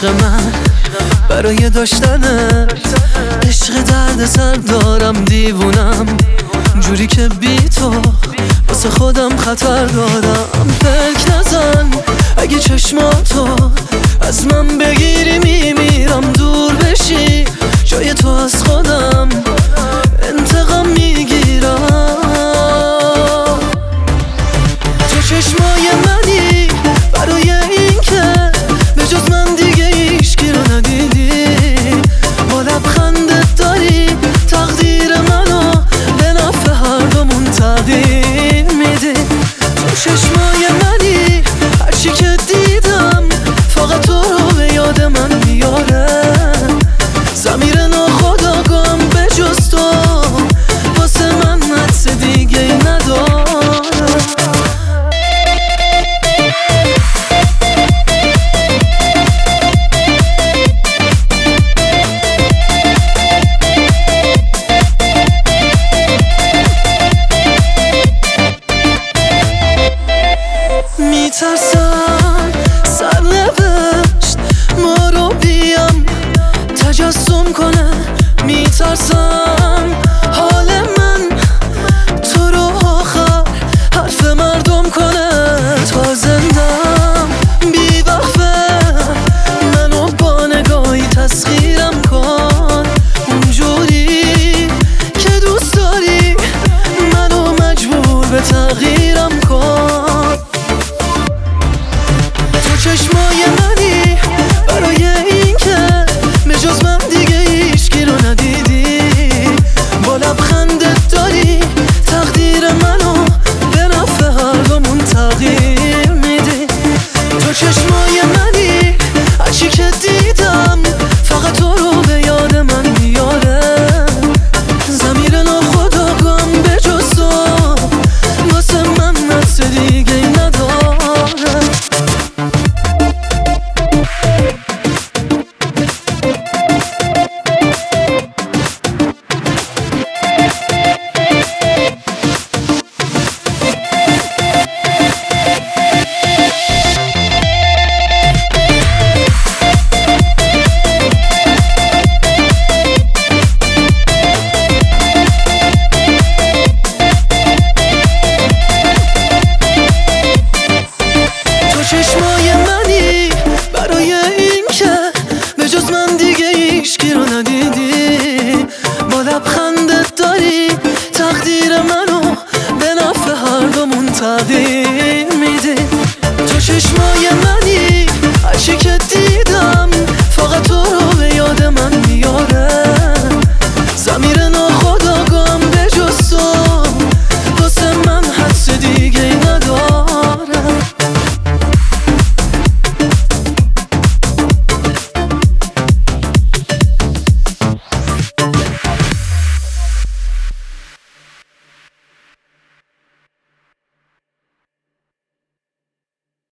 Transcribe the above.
عشق من برای داشتنت، عشق درد سر دارم، دیوونم جوری که بی تو واسه خودم خطر دارم. فکر نزن اگه چشماتو از من بگیری میمیرم، دور بشی جای تو از خودم انتقام میگیرم. تو چشمای منی برای این که به جز من دیگه هیچکی رو ندیدی، با لبخندت داری تقدیر منو به نفع هر دومون تغییر میدی. تو چشمای منی هرچی که دیدم فقط تو رو به یاد من میاره، ضمیر ناخودآگاهم به جز تو واسه من حدس دیگه نداره. میترسم سرنوشت ما رو بیام تجسم کنه، میترسم حال من تو رو آخر حرف مردم کنه. تا زندم بی وقفه منو با نگاهی تسخیرم کن، اونجوری که دوست داری منو مجبور به تغییرم کن. چشمای منی برای این که به جز من دیگه هیچکی رو ندیدی، با لبخندت داری تقدیر منو به نفع هر دومون تغییر میدی. تو چشمای منی هرچی که دیدم فقط تو رو به یاد من میاره، ضمیر ناخودآگاهم به جز تو واسه من حدس دیگه نداره. چشمای منی برای این که به جز من دیگه هیچکی رو ندیدی، با لبخندت داری تقدیر منو به نفع هر دومون تغییر